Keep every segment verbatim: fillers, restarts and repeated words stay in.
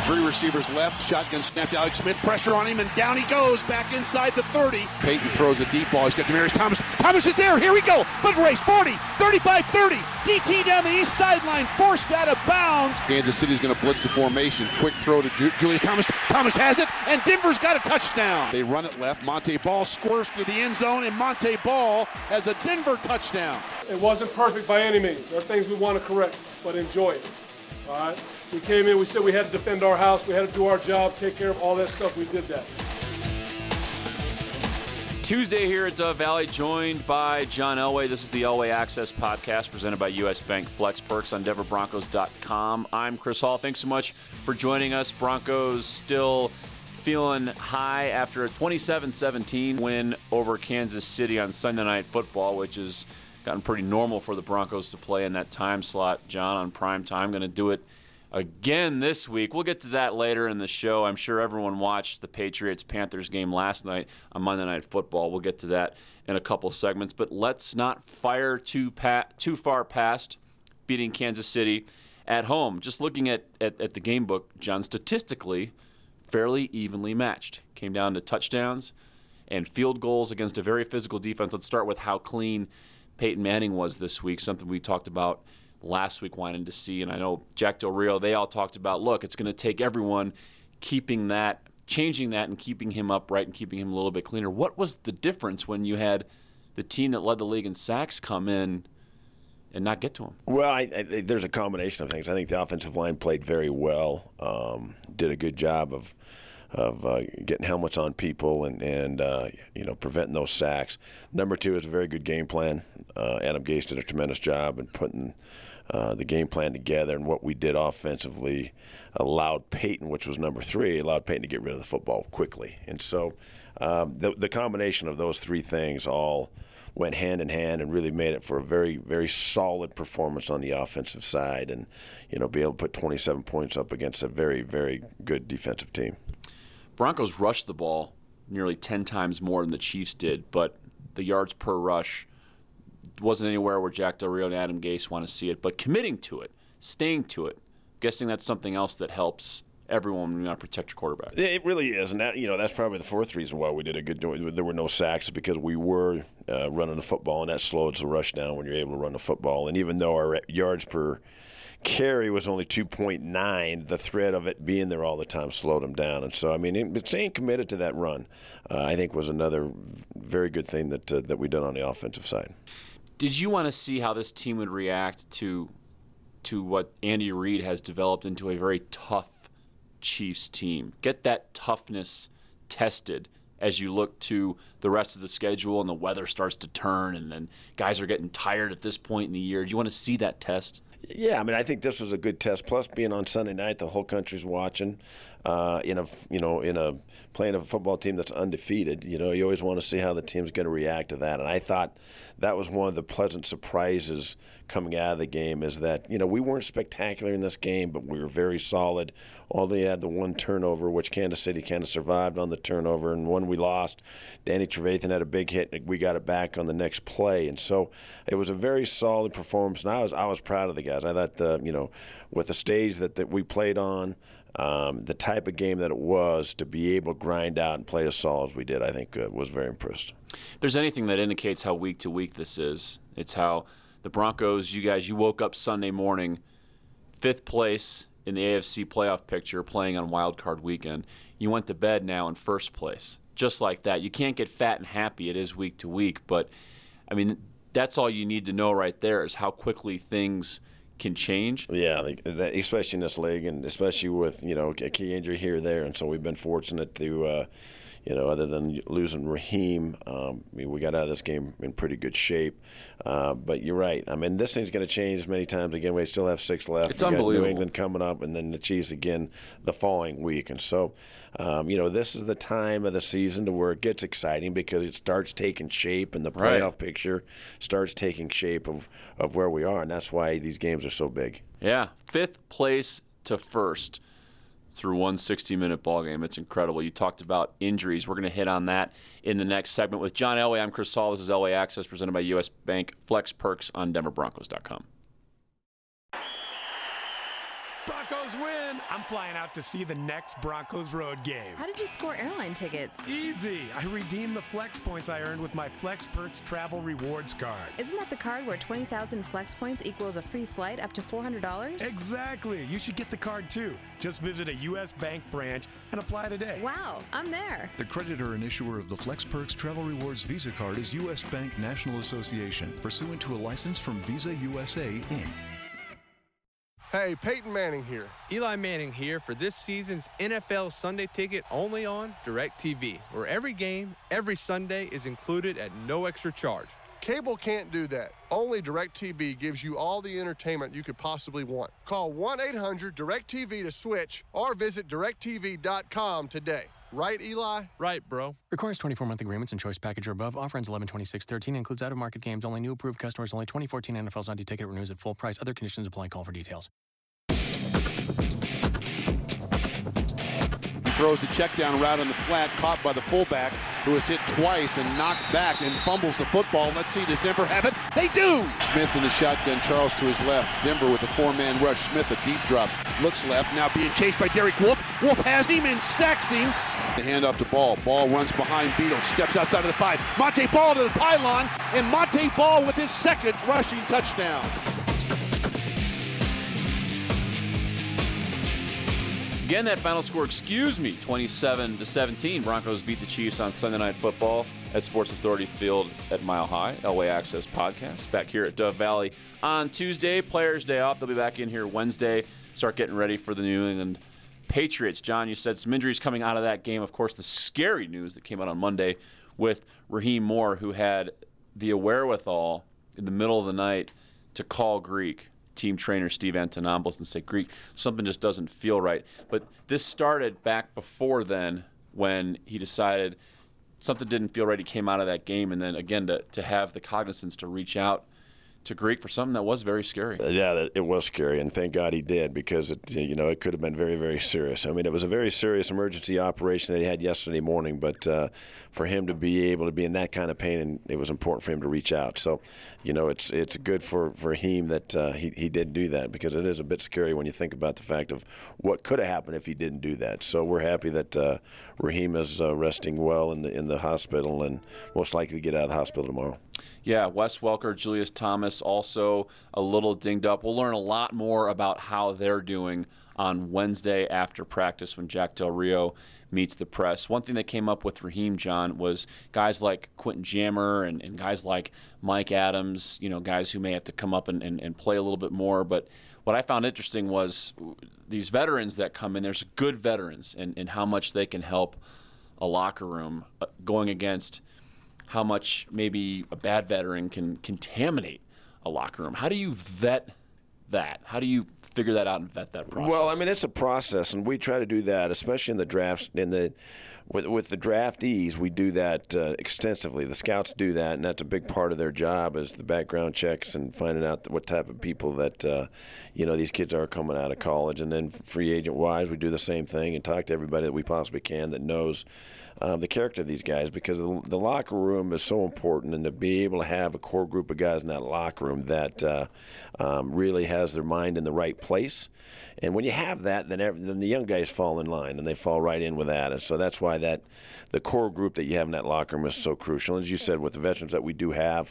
Three receivers left, shotgun snapped. Alex Smith, pressure on him, and down he goes, back inside the thirty. Peyton throws a deep ball. He's got Demaryius Thomas. Thomas is there. Here we go. Foot race, forty, thirty-five, thirty. D T down the east sideline, forced out of bounds. Kansas City's going to blitz the formation. Quick throw to Ju- Julius Thomas. Thomas has it, and Denver's got a touchdown. They run it left. Monte Ball squirts to the end zone, and Monte Ball has a Denver touchdown. It wasn't perfect by any means. There are things we want to correct, but enjoy it. All right? We came in, we said we had to defend our house, we had to do our job, take care of all that stuff. We did that. Tuesday here at Dove Valley, joined by John Elway. This is the Elway Access Podcast presented by U S Bank Flex Perks on Denver Broncos dot com. I'm Chris Hall. Thanks so much for joining us. Broncos still feeling high after a twenty-seven seventeen win over Kansas City on Sunday Night Football, which has gotten pretty normal for the Broncos to play in that time slot. John, on prime time, going to do it again this week. We'll get to that later in the show. I'm sure everyone watched the Patriots-Panthers game last night on Monday Night Football. We'll get to that in a couple segments. But let's not fire too pa- too far past beating Kansas City at home. Just looking at, at, at the game book, John, statistically fairly evenly matched. Came down to touchdowns and field goals against a very physical defense. Let's start with how clean Peyton Manning was this week, something we talked about last week wanting to see. And I know Jack Del Rio, they all talked about, look, it's going to take everyone keeping that, changing that and keeping him upright and keeping him a little bit cleaner. What was the difference when you had the team that led the league in sacks come in and not get to him? Well, I, I, there's a combination of things. I think the offensive line played very well, um, did a good job of of uh, getting helmets on people and, and uh, you know, preventing those sacks. Number two is a very good game plan. Uh, Adam Gase did a tremendous job in putting uh, the game plan together, and what we did offensively allowed Peyton, which was number three, allowed Peyton to get rid of the football quickly. And so um, the, the combination of those three things all went hand in hand and really made it for a very, very solid performance on the offensive side, and, you know, be able to put twenty-seven points up against a very, very good defensive team. Broncos rushed the ball nearly ten times more than the Chiefs did, but the yards per rush wasn't anywhere where Jack Del Rio and Adam Gase want to see it. But committing to it, staying to it, guessing that's something else that helps everyone when you want to protect your quarterback. It really is, and that, you know, that's probably the fourth reason why we did a good job. There were no sacks because we were uh, running the football, and that slows the rush down when you're able to run the football. And even though our yards per carry was only two point nine, the threat of it being there all the time slowed him down. And so, I mean, staying committed to that run, uh, I think, was another very good thing that uh, that we did on the offensive side. Did you want to see how this team would react to to what Andy Reid has developed into a very tough Chiefs team? Get that toughness tested as you look to the rest of the schedule and the weather starts to turn and then guys are getting tired at this point in the year. Do you want to see that test? Yeah, I mean, I think this was a good test. Plus, being on Sunday night, the whole country's watching. Uh, in a you know in a playing a football team that's undefeated, you know, you always want to see how the team's going to react to that. And I thought that was one of the pleasant surprises coming out of the game, is that, you know, we weren't spectacular in this game, but we were very solid. Only had the one turnover, which Kansas City kind of survived on the turnover, and when we lost, Danny Trevathan had a big hit, and we got it back on the next play. And so it was a very solid performance, and I was I was proud of the guys. I thought, the, you know, with the stage that, that we played on, um, the type of game that it was, to be able to grind out and play as solid as we did, I think uh, was very impressed. If there's anything that indicates how week to week this is, it's how the Broncos, you guys, you woke up Sunday morning, fifth place in the A F C playoff picture, playing on Wild Card weekend. You went to bed now in first place, just like that. You can't get fat and happy. It is week to week, but I mean, that's all you need to know right there, is how quickly things can change. Yeah, especially in this league, and especially with, you know, a key injury here or there. And so we've been fortunate to, uh, you know, other than losing Raheem, um, I mean, we got out of this game in pretty good shape. Uh, but you're right. I mean, this thing's going to change many times again. We still have six left. It's we unbelievable. got New England coming up, and then the Chiefs again the following week. And so, um, you know, this is the time of the season to where it gets exciting, because it starts taking shape, and the playoff right. picture starts taking shape of, of where we are. And that's why these games are so big. Yeah, fifth place to first through one sixty-minute ball game. It's incredible. You talked about injuries. We're going to hit on that in the next segment with John Elway. I'm Chris Hall. This is Elway Access, presented by U S Bank Flex Perks on Denver Broncos dot com. Broncos Broncos win, I'm flying out to see the next Broncos road game. How did you score airline tickets? Easy. I redeemed the Flex points I earned with my Flex Perks Travel Rewards card. Isn't that the card where twenty thousand Flex points equals a free flight up to four hundred dollars? Exactly. You should get the card too. Just visit a U S Bank branch and apply today. Wow, I'm there. The creditor and issuer of the Flex Perks Travel Rewards Visa card is U S Bank National Association, pursuant to a license from Visa U S A, Incorporated. Hey, Peyton Manning here. Eli Manning here for this season's N F L Sunday Ticket only on DirecTV, where every game, every Sunday is included at no extra charge. Cable can't do that. Only DirecTV gives you all the entertainment you could possibly want. Call one eight hundred direct T V to switch or visit direct T V dot com today. Right, Eli? Right, bro. Requires twenty-four month agreements and choice package or above. Offer ends eleven twenty-six thirteen. Includes out-of-market games. Only new approved customers. Only twenty fourteen N F L Sunday Ticket renews at full price. Other conditions apply. Call for details. Throws the check down route on the flat, caught by the fullback, who is hit twice and knocked back and fumbles the football. Let's see, does Denver have it? They do! Smith in the shotgun, Charles to his left. Denver with a four-man rush. Smith a deep drop, looks left, now being chased by Derek Wolfe. Wolfe has him and sacks him. The handoff to Ball. Ball runs behind Beadle, steps outside of the five. Monte Ball to the pylon, and Monte Ball with his second rushing touchdown. Again, that final score, excuse me, twenty-seven to seventeen. Broncos beat the Chiefs on Sunday Night Football at Sports Authority Field at Mile High. Elway Access Podcast back here at Dove Valley on Tuesday. Players' Day off. They'll be back in here Wednesday. Start getting ready for the New England Patriots. John, you said some injuries coming out of that game. Of course, the scary news that came out on Monday with Raheem Moore, who had the wherewithal in the middle of the night to call Greek team trainer Steve Antonopoulos and say, Greek, something just doesn't feel right. But this started back before then when he decided something didn't feel right. He came out of that game, and then again to, to have the cognizance to reach out to Greek for something that was very scary. Yeah, it was scary, and thank God he did, because it, you know, it could have been very, very serious. I mean, it was a very serious emergency operation that he had yesterday morning, but uh, for him to be able to be in that kind of pain, and it was important for him to reach out. So, you know, it's it's good for for Raheem that uh, he he did do that, because it is a bit scary when you think about the fact of what could have happened if he didn't do that. So we're happy that uh, Raheem is uh, resting well in the in the hospital, and most likely to get out of the hospital tomorrow. Yeah, Wes Welker, Julius Thomas also a little dinged up. We'll learn a lot more about how they're doing on Wednesday after practice when Jack Del Rio meets the press. One thing that came up with Raheem, John, was guys like Quentin Jammer and, and guys like Mike Adams, you know, guys who may have to come up and, and, and play a little bit more. But what I found interesting was these veterans that come in, there's good veterans, and, and how much they can help a locker room uh, going against how much maybe a bad veteran can contaminate a locker room. How do you vet that? How do you figure that out and vet that process? Well, I mean, it's a process, and we try to do that, especially in the drafts. In the with with the draftees, we do that uh, extensively. The scouts do that, and that's a big part of their job, is the background checks and finding out what type of people that uh, you know these kids are coming out of college. And then free agent wise, we do the same thing and talk to everybody that we possibly can that knows Um, the character of these guys, because the, the locker room is so important, and to be able to have a core group of guys in that locker room that uh, um, really has their mind in the right place. And when you have that, then, every, then the young guys fall in line, and they fall right in with that. And so that's why that the core group that you have in that locker room is so crucial. As you said, with the veterans that we do have,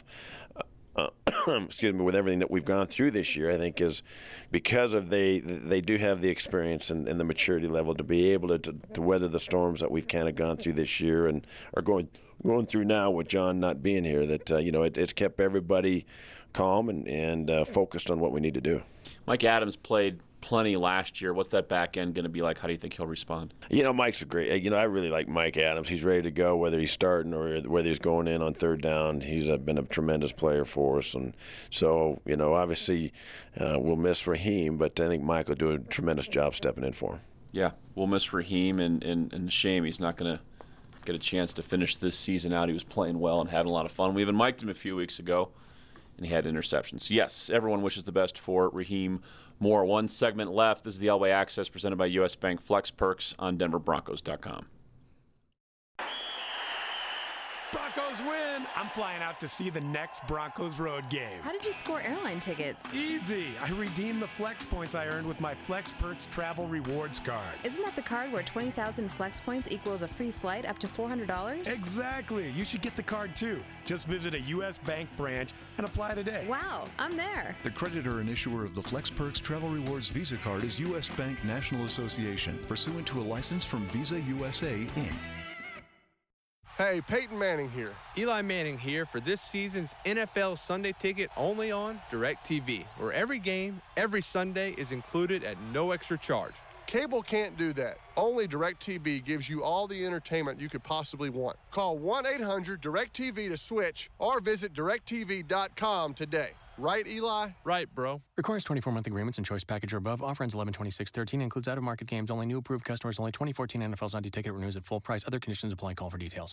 Uh, excuse me, with everything that we've gone through this year, I think is because of they they do have the experience and, and the maturity level to be able to, to, to weather the storms that we've kind of gone through this year and are going going through now with John not being here. That uh, you know it, it's kept everybody calm and and uh, focused on what we need to do. Mike Adams played plenty last year. What's that back end going to be like? How do you think he'll respond? You know, Mike's a great. You know, I really like Mike Adams. He's ready to go, whether he's starting or whether he's going in on third down. He's uh, been a tremendous player for us, and so you know, obviously, uh, we'll miss Raheem, but I think Mike will do a tremendous job stepping in for him. Yeah, we'll miss Raheem, and and, and shame he's not going to get a chance to finish this season out. He was playing well and having a lot of fun. We even mic'd him a few weeks ago, and he had interceptions. Yes, everyone wishes the best for Raheem Moore. One segment left. This is the Elway Access presented by U S Bank Flex Perks on Denver Broncos dot com. Broncos Broncos win, I'm flying out to see the next Broncos road game. How did you score airline tickets? Easy. I redeemed the Flex points I earned with my Flex Perks Travel Rewards card. Isn't that the card where twenty thousand Flex points equals a free flight up to four hundred dollars? Exactly. You should get the card too. Just visit a U S Bank branch and apply today. Wow, I'm there. The creditor and issuer of the Flex Perks Travel Rewards Visa Card is U S Bank National Association, pursuant to a license from Visa U S A, Incorporated. Hey, Peyton Manning here. Eli Manning here for this season's N F L Sunday Ticket only on DirecTV, where every game, every Sunday is included at no extra charge. Cable can't do that. Only DirecTV gives you all the entertainment you could possibly want. Call one eight hundred direct T V to switch or visit direct T V dot com today. Right, Eli? Right, bro. Requires twenty-four month agreements and choice package or above. Offer ends eleven twenty-six thirteen. Includes out-of-market games. Only new approved customers. Only twenty fourteen N F L Sunday Ticket renews at full price. Other conditions apply. Call for details.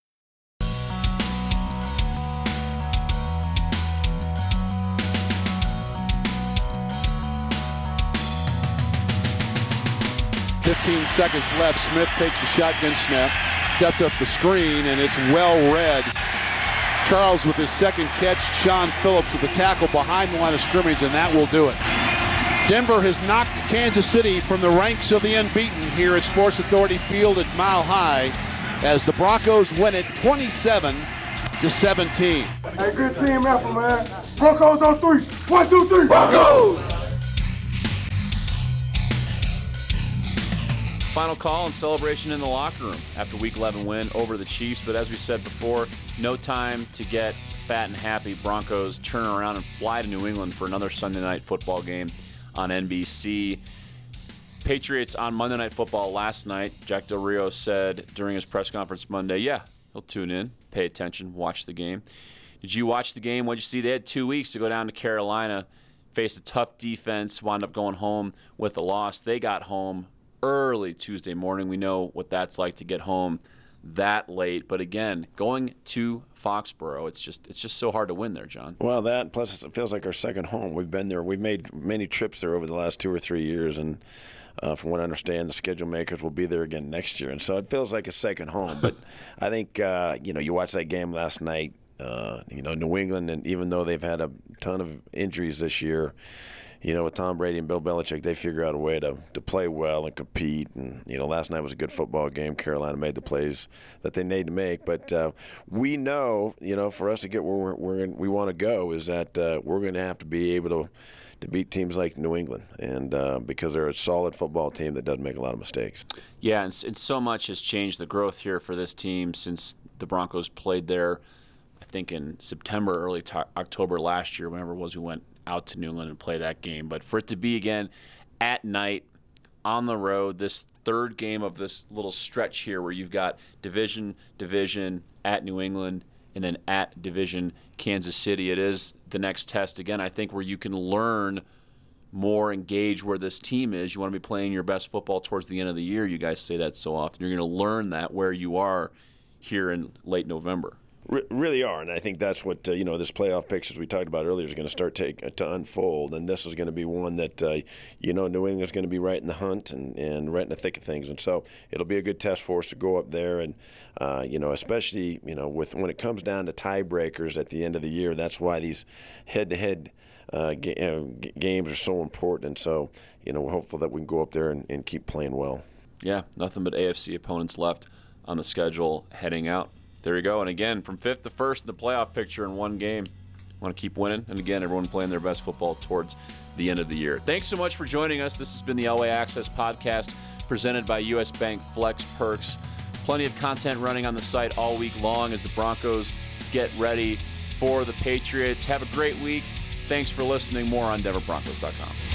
fifteen seconds left. Smith takes a shotgun snap, sets up the screen, and it's well read. Charles with his second catch. Sean Phillips with the tackle behind the line of scrimmage, and that will do it. Denver has knocked Kansas City from the ranks of the unbeaten here at Sports Authority Field at Mile High as the Broncos win it twenty-seven to seventeen. Hey, good team effort, man. Broncos on three. One, two, three. Broncos! Final call and celebration in the locker room after Week eleven win over the Chiefs. But as we said before, no time to get fat and happy. Broncos turn around and fly to New England for another Sunday night football game on N B C. Patriots on Monday Night Football last night. Jack Del Rio said during his press conference Monday, yeah, he'll tune in, pay attention, watch the game. Did you watch the game? What did you see? They had two weeks to go down to Carolina, face a tough defense, wound up going home with a loss. They got home early Tuesday morning. We know what that's like to get home that late. But again, going to Foxborough, it's just it's just so hard to win there, John. Well, that plus it feels like our second home. We've been there. We've made many trips there over the last two or three years, and uh, from what I understand, the schedule makers will be there again next year, and so it feels like a second home. But I think uh, you know, you watched that game last night. Uh, you know, New England, and even though they've had a ton of injuries this year, you know, with Tom Brady and Bill Belichick, they figure out a way to, to play well and compete. And, you know, last night was a good football game. Carolina made the plays that they need to make. But uh, we know, you know, for us to get where we're, we're in, we want to go is that uh, we're going to have to be able to to beat teams like New England, and uh, because they're a solid football team that doesn't make a lot of mistakes. Yeah, and, and so much has changed the growth here for this team since the Broncos played there, I think in September, early to- October last year, whenever it was we went out to New England and play that game. But for it to be again at night on the road, this third game of this little stretch here where you've got division, division at New England, and then at division Kansas City, it is the next test again, I think, where you can learn more, engage where this team is. You want to be playing your best football towards the end of the year. You guys say that so often. You're going to learn that where you are here in late November. Really are, and I think that's what uh, you know. This playoff picture, as we talked about earlier, is going to start take, uh, to unfold, and this is going to be one that uh, you know New England's going to be right in the hunt and, and right in the thick of things, and so it'll be a good test for us to go up there, and uh, you know, especially you know with when it comes down to tiebreakers at the end of the year, that's why these head-to-head uh, ga- uh, g- games are so important, and so you know we're hopeful that we can go up there and, and keep playing well. Yeah, nothing but A F C opponents left on the schedule heading out. There you go. And again, from fifth to first in the playoff picture in one game. Want to keep winning. And again, everyone playing their best football towards the end of the year. Thanks so much for joining us. This has been the Elway Access Podcast presented by U S Bank Flex Perks. Plenty of content running on the site all week long as the Broncos get ready for the Patriots. Have a great week. Thanks for listening. More on Denver Broncos dot com.